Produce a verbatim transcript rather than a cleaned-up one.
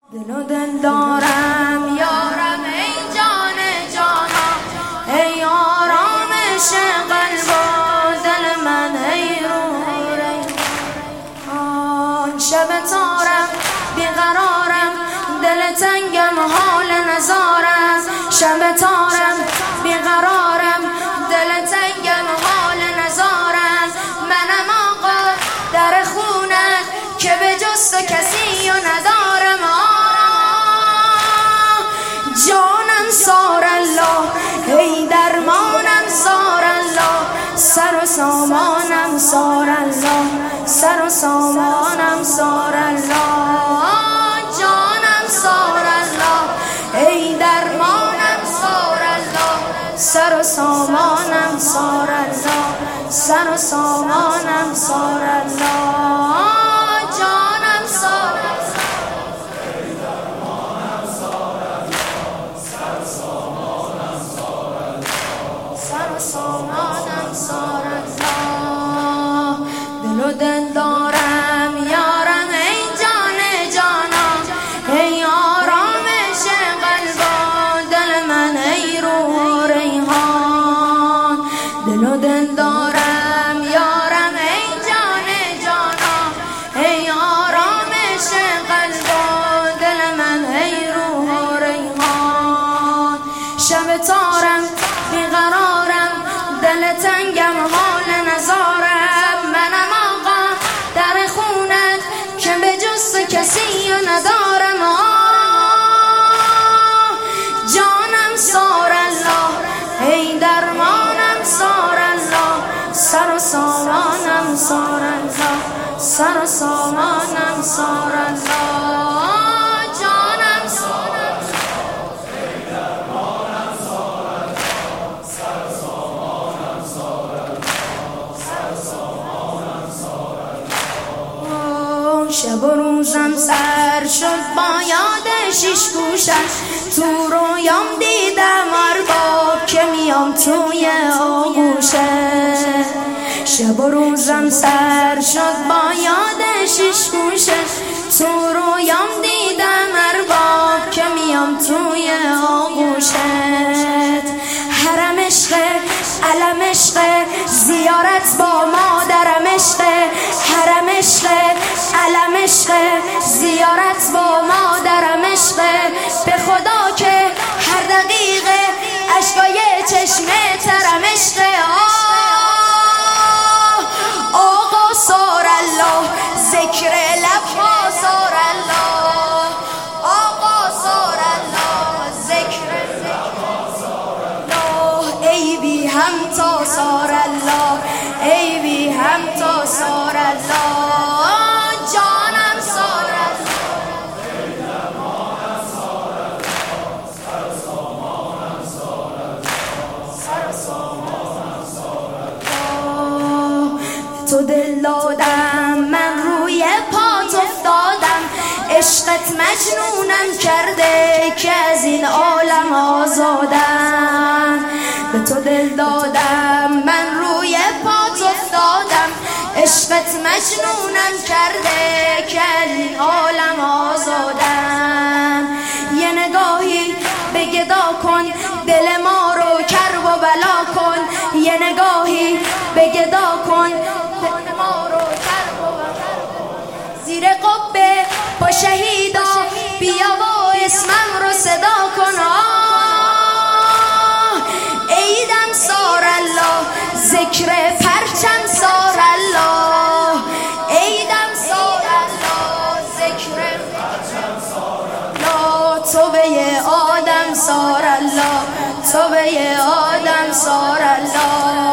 دل و دل دارم یارم ای جان جانا، ای آرامش قلب و دل من، ای روح ریحان. شب تارم بیقرارم، دل تنگم حال نزارم. شب تارم بیقرارم، دل تنگم حال نزارم. منم آقا در خونت که به جز تو کسی و ندارم. جانم سار الله، ای درمانم سار الله. سر و سامانم سار الله، سر و سامانم سار الله. جانم سار الله، ای درمانم سار الله. سر و سامانم سار الله، سر و سامانم سار الله. جانم سار الله، سامانم سار الله. دل و دل دارم یارم ای جان جانا، ای آرامش قلب و دل من، ای روح ریحان. دل و دل دارم یارم ای جان جانا، ای آرامش قلب و دل من، ای روح ریحان. شب تارم بیقرارم، دل تنگم حال نزارم. منم آقا در خونت که به جز تو کسی ندارم. جانم سار الله، ای درمانم سار الله. سر و سامانم سار الله، سر و سامانم سار الله. جانم سار شب و روزم سر شد با یاد شیش گوشم. تو رویام دیدم ارباب که میام توی آغوشه. شب و روزم سر شد با یاد شیش گوشه. تو رویام دیدم ارباب که میام توی آغوشت. حرم عشقه، علم عشقه، زیارت با مادرم عشقه. حرم عشقه، علم عشقه، زیارت با مادرم عشقه. به خدا که هر دقیقه اشکای چشمه ترم عشقه. آقا سار الله، ذکر لبها سار الله. آقا سار الله، ذکر لبها سار الله. ای بی هم تا سار الله، ای بی هم تا سار الله. جانم سار الله، ای درمانم سار الله. سر و سامانم سار الله، سر و سامانم سار الله. تو دل دادم من روی پات افتادم. عشقت مجنونم کرده که از این عالم آزادم. به تو دل دادم من روی پات افتادم. عشقت مجنونم کرده که از این عالم آزادم. یه نگاهی به گدا کن، دل ما رو کرب و بلا کن. یه نگاهی به گدا کن، دل ما رو کرب و بلا کن. زیر قبه با شهیدا بیا و اسمم رو صدا کن. ایدم سار الله، ذکر پرچم سار الله. ایدم سار الله، ذکر پرچم سار الله. توبه آدم سار الله، توبه آدم سار الله.